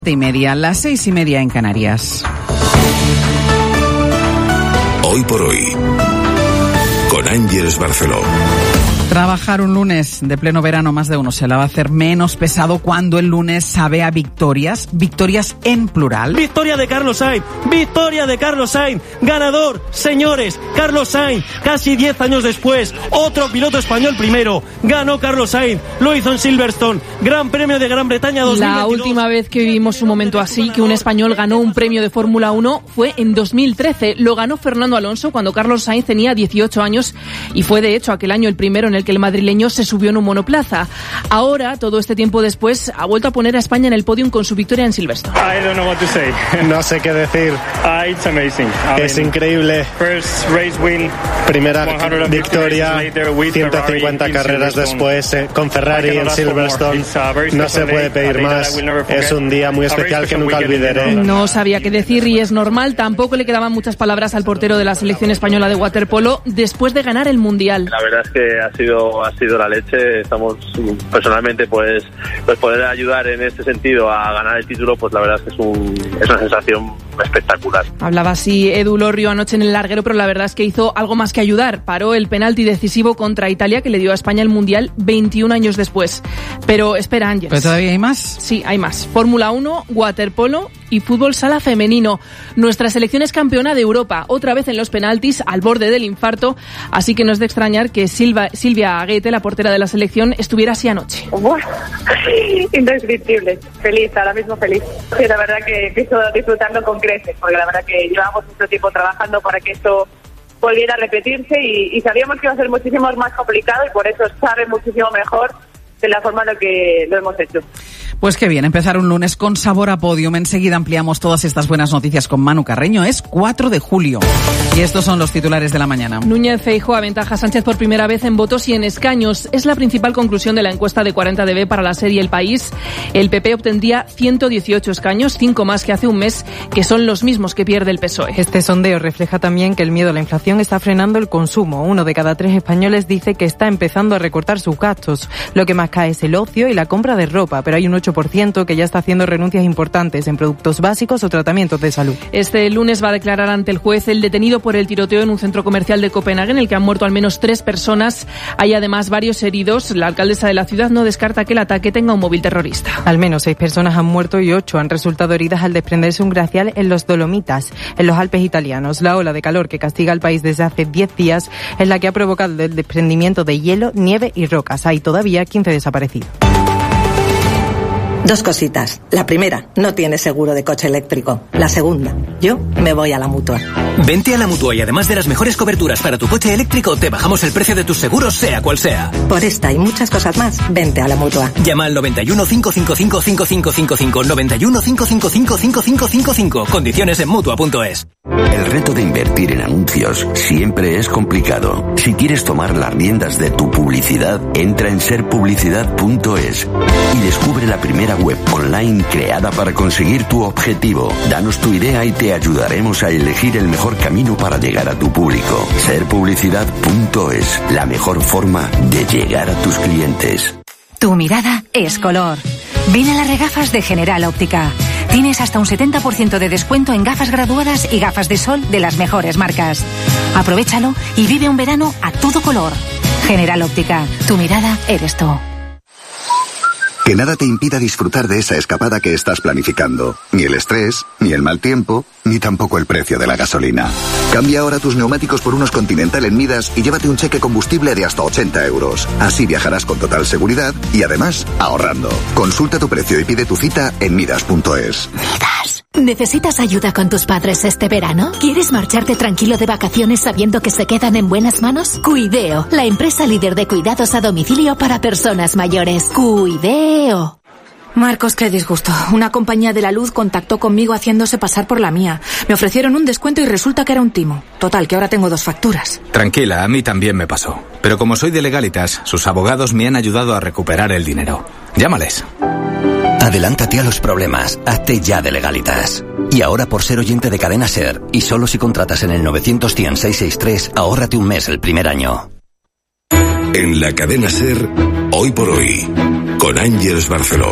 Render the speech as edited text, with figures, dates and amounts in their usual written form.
7:30, las 6:30 en Canarias. Hoy por hoy, con Ángeles Barceló. Trabajar un lunes de pleno verano, más de uno se la va a hacer menos pesado cuando el lunes sabe a victorias en plural. Victoria de Carlos Sainz, ganador, señores, Carlos Sainz, casi 10 años después, otro piloto español primero, ganó Carlos Sainz, lo hizo en Silverstone, Gran Premio de Gran Bretaña 2022. La última vez que vivimos un momento así, que un español ganó un premio de Fórmula 1, fue en 2013, lo ganó Fernando Alonso cuando Carlos Sainz tenía 18 años y fue de hecho aquel año el primero en el que el madrileño se subió en un monoplaza. Ahora, todo este tiempo después, ha vuelto a poner a España en el podium con su victoria en Silverstone. I don't know what to say. No sé qué decir. It's amazing. Es increíble. First race win. Primera victoria, 150 carreras después con Ferrari en Silverstone. No se puede pedir más. Es un día muy especial que nunca olvidaré. No sabía qué decir y es normal. Tampoco le quedaban muchas palabras al portero de la selección española de waterpolo después de ganar el Mundial. La verdad es que ha sido la leche. Estamos personalmente pues poder ayudar en este sentido a ganar el título, pues la verdad es que es una sensación espectacular. Hablaba así Edu Lorrio anoche en el larguero, pero la verdad es que hizo algo más que ayudar. Paró el penalti decisivo contra Italia que le dio a España el Mundial 21 años después. Pero espera, Ángeles. ¿Pero todavía hay más? Sí, hay más. Fórmula 1, waterpolo y fútbol sala femenino. Nuestra selección es campeona de Europa, otra vez en los penaltis, al borde del infarto, así que no es de extrañar que Silvia Aguete, la portera de la selección, estuviera así anoche. Bueno, indescriptible. Feliz, ahora mismo feliz. Sí, la verdad que empiezo disfrutando con creces, porque la verdad que llevamos mucho tiempo trabajando para que esto volviera a repetirse y sabíamos que iba a ser muchísimo más complicado y por eso sabe muchísimo mejor de la forma en la que lo hemos hecho. Pues qué bien, empezar un lunes con sabor a podium. Enseguida ampliamos todas estas buenas noticias con Manu Carreño. Es 4 de julio. Y estos son los titulares de la mañana. Núñez Feijóo aventaja a Sánchez por primera vez en votos y en escaños. Es la principal conclusión de la encuesta de 40DB para la serie El País. El PP obtendría 118 escaños, 5 más que hace un mes, que son los mismos que pierde el PSOE. Este sondeo refleja también que el miedo a la inflación está frenando el consumo. 1 de cada 3 españoles dice que está empezando a recortar sus gastos. Lo que más cae es el ocio y la compra de ropa, pero hay un 8% que ya está haciendo renuncias importantes en productos básicos o tratamientos de salud. Este lunes va a declarar ante el juez el detenido por el tiroteo en un centro comercial de Copenhague, en el que han muerto al menos 3 personas. Hay además varios heridos. La alcaldesa de la ciudad no descarta que el ataque tenga un móvil terrorista. Al menos 6 personas han muerto y 8 han resultado heridas al desprenderse un glaciar en los Dolomitas, en los Alpes italianos. La ola de calor que castiga al país desde hace 10 días es la que ha provocado el desprendimiento de hielo, nieve y rocas. Hay todavía 15 desaparecidos. 2 cositas. La primera, no tienes seguro de coche eléctrico. La segunda, yo me voy a la Mutua. Vente a la Mutua y además de las mejores coberturas para tu coche eléctrico, te bajamos el precio de tus seguros, sea cual sea. Por esta y muchas cosas más, vente a la Mutua. Llama al 91 555 5555, 91 555 5555. Condiciones en Mutua.es. El reto de invertir en anuncios siempre es complicado. Si quieres tomar las riendas de tu publicidad, entra en serpublicidad.es y descubre la primera web online creada para conseguir tu objetivo. Danos tu idea y te ayudaremos a elegir el mejor camino para llegar a tu público. Serpublicidad.es, la mejor forma de llegar a tus clientes. Tu mirada es color. Ven a las regafas de General Óptica. Tienes hasta un 70% de descuento en gafas graduadas y gafas de sol de las mejores marcas. Aprovéchalo y vive un verano a todo color. General Óptica, tu mirada eres tú. Que nada te impida disfrutar de esa escapada que estás planificando. Ni el estrés, ni el mal tiempo, ni tampoco el precio de la gasolina. Cambia ahora tus neumáticos por unos Continental en Midas y llévate un cheque combustible de hasta 80 euros. Así viajarás con total seguridad y además ahorrando. Consulta tu precio y pide tu cita en Midas.es. Midas. ¿Necesitas ayuda con tus padres este verano? ¿Quieres marcharte tranquilo de vacaciones sabiendo que se quedan en buenas manos? Cuideo, la empresa líder de cuidados a domicilio para personas mayores. Cuideo. Marcos, qué disgusto. Una compañía de la luz contactó conmigo haciéndose pasar por la mía. Me ofrecieron un descuento y resulta que era un timo. Total, que ahora tengo 2 facturas. Tranquila, a mí también me pasó. Pero como soy de Legalitas, sus abogados me han ayudado a recuperar el dinero. Llámales. Adelántate a los problemas. Hazte ya de Legalitas. Y ahora, por ser oyente de Cadena SER, y solo si contratas en el 900-100-663, ahórrate un mes el primer año. En la Cadena SER, Hoy por Hoy, con Ángeles Barceló.